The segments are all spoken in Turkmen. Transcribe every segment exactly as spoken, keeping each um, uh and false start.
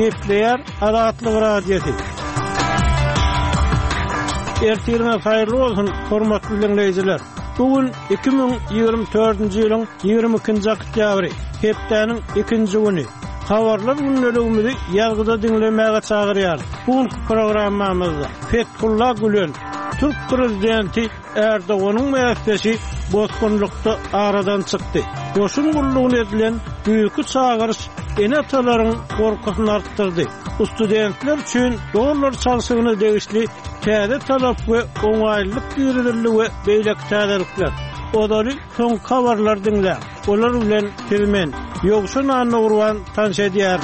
Kepler Adatlyk radiosu. Ertirme hayırlı olsun hormatly dinleyijiler. Bugün iki bin ýygrimi dördünji ýylyň ýygrimi ikinji oktýabry, hepdeniň ikinji güni. Habarlar günlerimizi ýalgyda dinlemäge çagyrýar. Bu programmamyzda Fethullah Gülen, Türk prezidenti Erdoğan'ın mäsesi bozgunlukda aradan çykdy. Goşun gullugyny edilen büyükü çağırış enatalaryň gorkusyny artdyrdy. Studentler üçin dollar çalşygyny degişli täze talap we oňaýlyk girildi we beýlek täzelikler. Olary soň habarlar dinle. Olar bilen kelmen ýogşun anna urwan tanşedýär.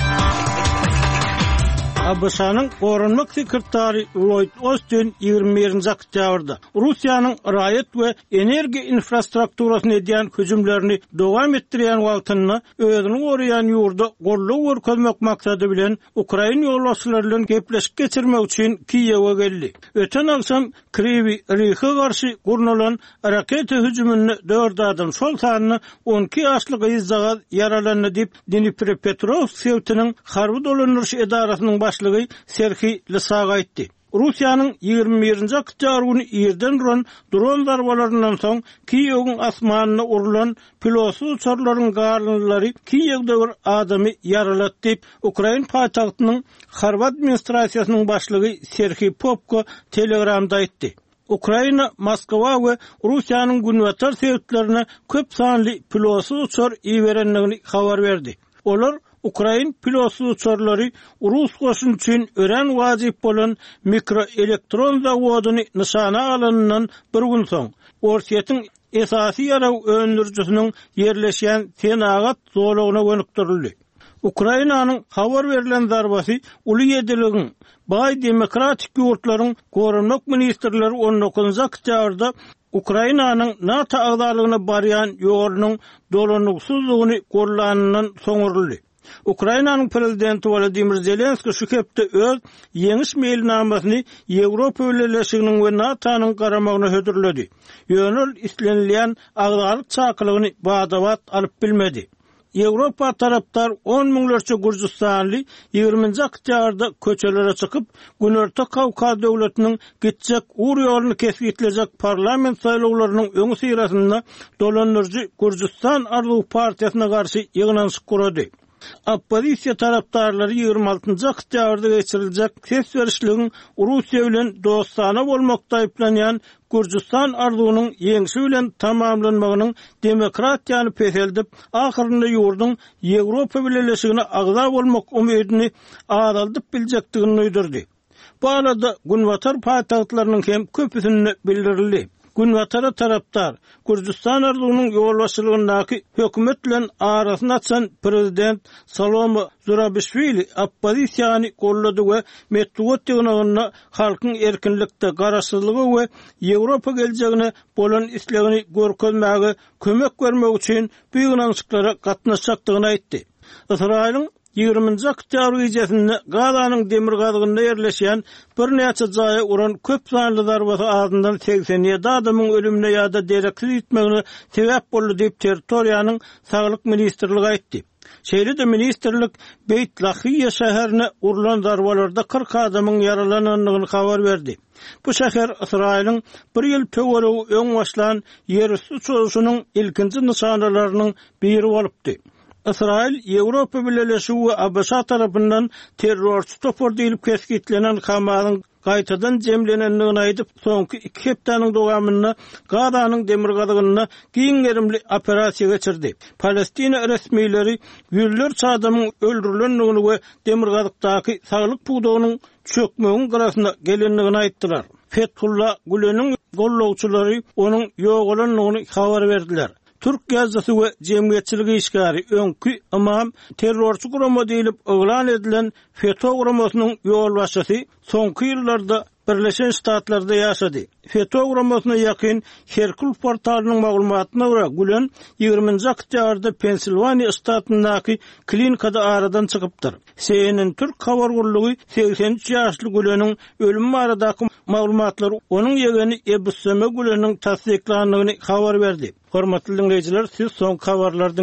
Abşanyň gorunmak sekretary Lloyd Austin ýygrimi birinji oktýabrda Russiýanyň raýat we energiýa infrastrukturasyna edýän hüjümlerini dowam etdirýän wagtyny özüni goraýan ýurda golluk görkezmek maksady bilen Ukraina ýolbaşçylary bilen gepleşip geçirmek üçin Kiýewe geldi. Öten aksam Kryvyi Riha garşy gurnulan raketa hüjümini dört adam şol sanyny on iki ýaşlyk ýyzdaga yaralandy diýip Dnipropetrovsk şehriniň harby dolanýyş edarasynyň başlygy Serhiy Lysak aýtdy. Russiýanyň ýygrimi birinji oktýabr güni ýerden duran dron zarbalarynyň soň Kiýewiň asmanyna urulan pilotsuz uçarlaryň garlylary Kiýewde bir adamy yaralatdy diýip Ukraina paýtagtynyň harby administrasiýasynyň başlygy Serhiy Popko Telegramda aýtdy. Ukraina, Moskwa we Russiýanyň günwatar sebäplerine köp sanly pilotsuz uçar iýerenligini habar berdi. Olar Ukraina pilotsuz uçarlary Rus goşun üçin ören wajyp bolan mikroelektron zawodyny nişana alanynyň bir gün soň Orsiýetiň esasy ýaraw öndürjüsiniň ýerleşýän Senagat zolugyna gönükdirildi. Ukrainanyň habar berilen zarbasy uly ýediligiň Bay demokratik ýurtlaryň gorunmak ministrleri on dokuzunji oktýabrda Ukrainanyň NATO agdalygyna barýan ýolunyň dolanyksyzlygyny gorlanynyň soňuruldy. Ukrainanyň prezidenti Volodymyr Zelenski şu hepde öz ýeňiş mailnamasyny Ýewropa Birleşiginiň we NATO'nyň garamagyna hödürledi. Ýönül islenilýän agdalyk çakylygyny badawat alyp bilmedi. Ýewropa taraptar on miňlerçe Gürjistanly ýygrimiňji oktýabrda köçelere çykyp Günorta Kawkaz döwletiniň gitjek ur ýoluny kesgitlejek parlament saýlawlarynyň öňü syrasynda dolanýarjy Gürjistan Arzuw partiýasyna garşy ýygnanyş kurdy. Oppozisiýa taraptarlary ýygrimi altynjy oktýabrda geçiriljek ses berişligiň Russiýa bilen dostana bolmakda aýplanýan Gürjistan arzuwynyň ýeňişi bilen tamamlanmagynyň demokratiýany peşeldip, ahyrynda ýurdun Ýewropa Birleşigine agza bolmak umydini adaldyp biljekdigini öýdürdi. Bu arada günwatar paýtagtlarynyň hem köpüsini bildirildi. Günwatara taraptar Gürjistan arzuwynyň ýolbaşçylygyndaky hökümet bilen arasyny açan prezident Salome Zurabishvili oppozisiýany gollady we Medvedew ýygynyna halkyň erkinlikde garaşsyzlygy we Ýewropa geljegine bolan islegini görkezmäge kömek bermek üçin bu ýygnançyklara gatnaşjakdygyny aýtdy. Israýlyň ýygrimiňji oktýabr gecesinde Gazanyň demir gazygyna ýerleşýän bir näçe jaýa uran köp sanly zarbasy ardyndan seksen ýedi adamyň ölümine ýa-da derekli ýitmegine sebäp boldy diýip territoriýanyň saglyk ministrligi aýtdy. Şeýle-de ministrlik Beyt Lahiya şäherine urulan zarbalarda kırk adamyň yaralananyny habar berdi. Bu şäher Israýlyň bir ýyl töweregi öň başlan ýerüstü çöwüşiniň ilkinji nişanalarynyň biri bolupdy. Israil, Ýewropa Birleşigi we A B S tarapyndan terrorçy topar diýilip keskitlenen Hamasyň gaýtadan jemlenenligini aýdyp, soňky iki hepdeniň dowamyny Gazanyň demir gazygyna giňerimli operasiýa geçirdi. Palestina resmiýetleri ýüllerçe adamyň öldürilenligini we demir gazykdaky saglyk puwdagynyň çökmegiň garasyna gelenligini aýtdylar. Fethullah Gülen'in gollawçylary onuň ýogalanlygyny habar berdiler. Türk gazetesi we jemgyýetçiligi işgary öňkü imam terrorçy gurama diýilip oglan edilen F E T O guramasynyň ýolbaşçysy soňky ýyllarda Birleşen Ştatlarda ýaşady. F E T O guramasyna ýakyn Herkul portalynyň maglumatyna görä Gülen ýygrimiňji oktýabrda Pensilvaniýa ştatyndaky klinikada aradan çykypdyr. C N N Türk habar gurulugy seksen üç ýaşly Gülenin ölüm baradaky maglumatlary onuň ýegeni Ebuseme Gülenin tasdiklandygyny habar berdi. Hormatly dinleyijiler, siz soň habarlardan